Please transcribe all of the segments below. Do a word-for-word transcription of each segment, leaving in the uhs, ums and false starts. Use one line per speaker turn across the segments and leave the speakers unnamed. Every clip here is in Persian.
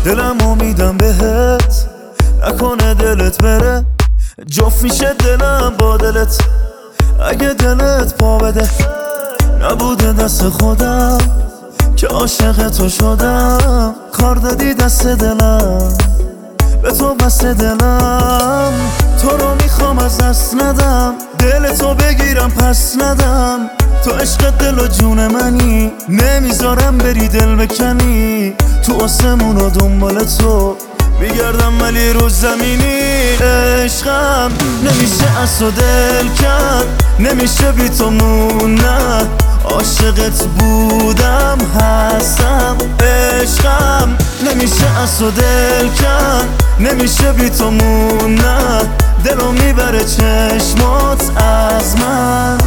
دلمو میدم بهت، نکنه دلت بره. جفت میشه دلم با دلت اگه دلت پا بده. نبوده دست خودم که عاشق تو شدم، کار دادی دست دلم، به تو بست دلم. تو رو میخوام از دست ندم، دل تو بگیرم پس ندم. تو عشق دل و جون منی، نمیذارم بری دل بکنی. تو آسمون و دنبال تو میگردم ولی رو زمینی. عشقم نمیشه از تو دل کن، نمیشه بی تو موندن. عاشقت بودم هستم. عشقم نمیشه از تو دل کن، نمیشه بی تو موندن. دلو میبره چشمات از من.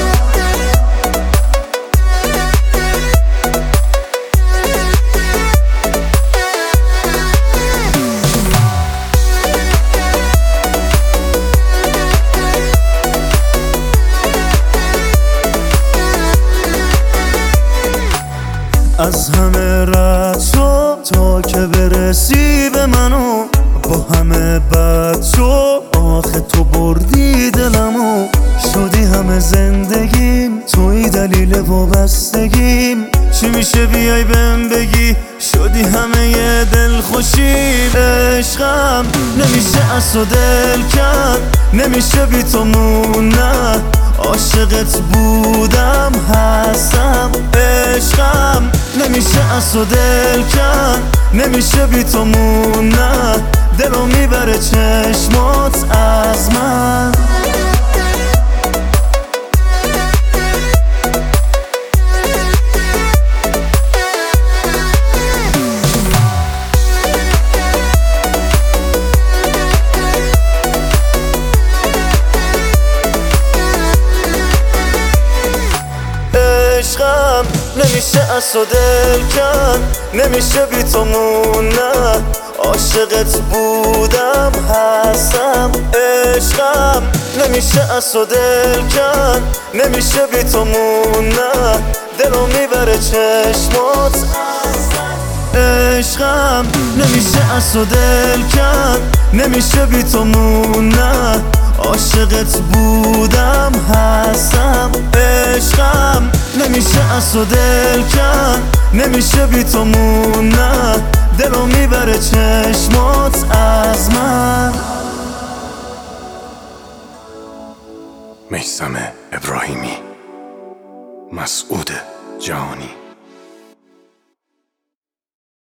از همه رد شو تا که برسی به منو، با همه بد شو آخه تو بردی دلمو. شدی همه زندگیم، توی دلیل وابستگیم. چی میشه بیای بهم بگی، شدی همه یه دل خوشیم. عشقم نمیشه از تو دل کن، نمیشه بی تو موندن. عاشقت بودم هستم. عشقم نمیشه از تو دل کن، نمیشه بی تو موندن. دلو میبره چشمات از من. عشقم نمیشه از تو دل کن، نمیشه بی تو موندن. عاشقت بودم هستم. عشقم نمیشه از تو دل کن، نمیشه بی تو موندن. دلو میبره چشمات از من. عشقم نمیشه از تو دل کن، نمیشه بی تو موندن. عاشقت بودم هستم. عشقم نمیشه از تو دل کن، نمیشه بی تو موندن. دلو میبره چشمات از من.
میثم ابراهیمی، مسعود جهانی.